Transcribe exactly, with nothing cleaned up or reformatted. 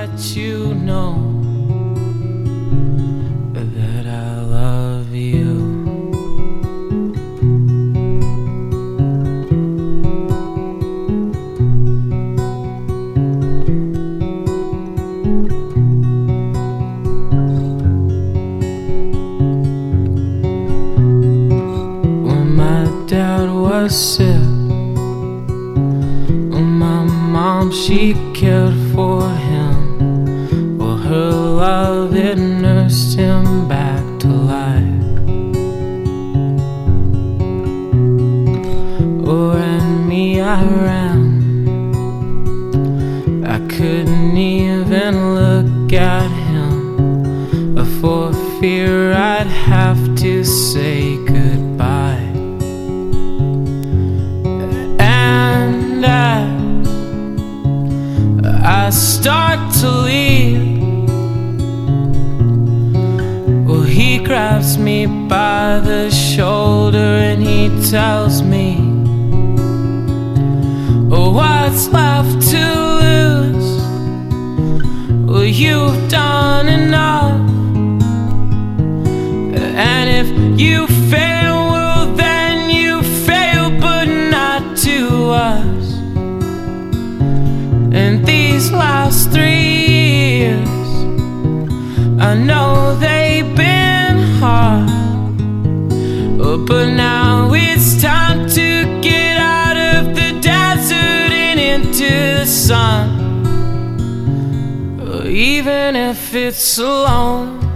let you know that I love you. When my dad was sick, my mom, she cared for him. Well, her love, it nursed him back to life. Oh, and me, I ran. I couldn't even look at him, for fear I'd have to say goodbye. And I I start to leave, well, he grabs me by the shoulder and he tells me, oh, what's left to lose? Well, you've done enough, and if you fail, well, then you fail, but not to us. And these last three years, I know they've been hard, but now it's time to get out of the desert and into the sun, even if it's alone.